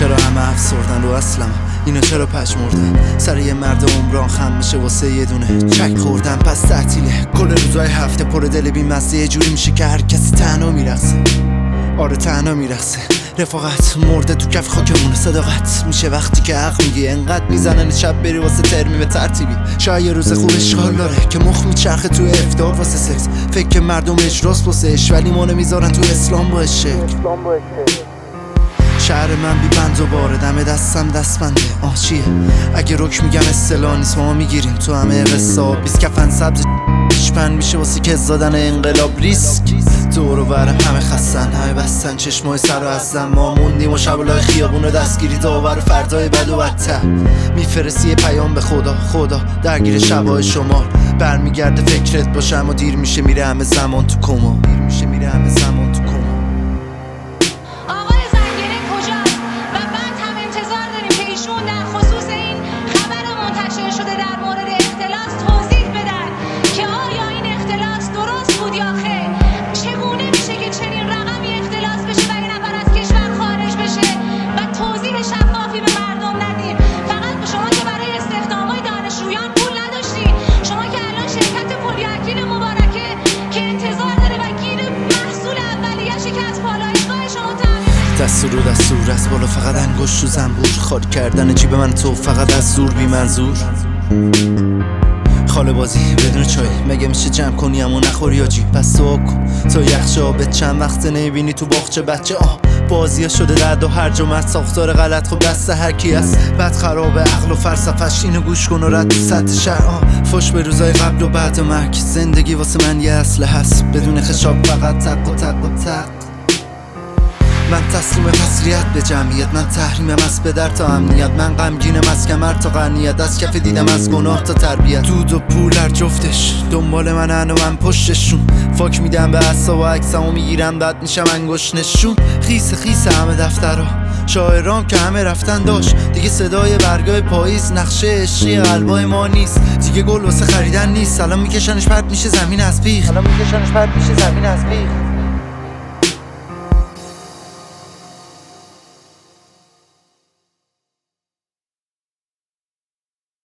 چرا همه افسردن رو اصلم، اینا چرا پژمردن سر یه مرد عمران خم میشه واسه یه دونه چک خوردن. پس تعطیله کل روزای هفته پر دل بی‌مزه، یه جوری میشه که هر کسی تنها میرقصه. آره تنها میرقصه. رفاقت مرده تو کف خاکمونه. صداقت میشه وقتی که حق میگی، انقدر میزنن شب بری واسه ترمیم ترتیبی. شاید یه روز خوب اشغال داره که مخ میچرخه تو افتار واسه سکس. فکر که مردم اجراست واسه اش، ولی مانو میذارن تو اسلام با شکل. شهر من بی بند و باره، دم دستم دستبنده. چیه اگه رک میگم اصطلاح نیست، ما میگیریم تو همه قصه. بیست کفن سبز شپن میشه واسه که زدن انقلاب. ریسک دور و برم همه خستن، همه بستن چشمای سر و ازن. ما موندیم و شبلای خیابون رو دستگیری داور فردای بد و بدتر. میفرستی یه پیام به خدا درگیر شبای شمار. برمیگرده فکرت باشم و دیر میشه میره همه زمان تو کما. دست رو از بالا فقط انگشت تو زنبور. خالی کردن جیب من تو فقط از زور بی منظور. خاله بازی بدون چای مگه میشه جمع کنی اما نخوری آجی. پس تو کن تا یخچه آبت چند وقت نمیبینی تو باغچه بچه. بازی شده درد و هرج و مرد ساختار غلط. خب دست هر کی است بد خرابه عقل و فلسفه‌اش. اینو گوش کن و رد تو سطح شهر. فوش به روزای قبل و بعد مرگ. زندگی واسه من یه اصله هست بدون خشاب، فقط تق و تق و تق. من تسلیم حسریت به جمعیت، من تحریمم از پدر تا امنیت. من غمگینم از کمر تا غنیت، از کف دیدم از گناه تا تربیت. دود و پولر جفتش دنبال منن و من پشتشون. فاک میدم به عصا و عکسمو میگیرم بعد میشم انگشت نشون. خیس همه دفترها شاعران که همه رفتن داشت. دیگه صدای برگای پاییز نقشه عشقی قلبای ما نیست. دیگه گل واسه خریدن نیست. الان میکشنش پرت میشه زمین از بیخ.